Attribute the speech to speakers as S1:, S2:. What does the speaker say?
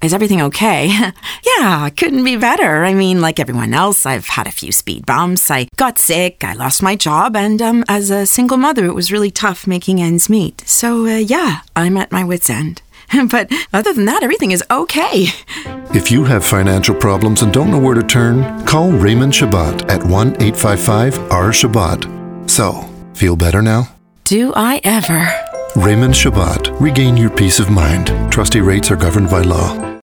S1: Is everything okay? Yeah, couldn't be better. I mean, like everyone else, I've had a few speed bumps. I got sick, I lost my job, and as a single mother, it was really tough making ends meet. So, yeah, I'm at my wit's end. But other than that, everything is okay.
S2: If you have financial problems and don't know where to turn, call Raymond Shabbat at 1-855-R-SHABBAT. So, feel better now?
S1: Do I ever?
S2: Raymond Shabbat. Regain your peace of mind. Trustee rates are governed by law.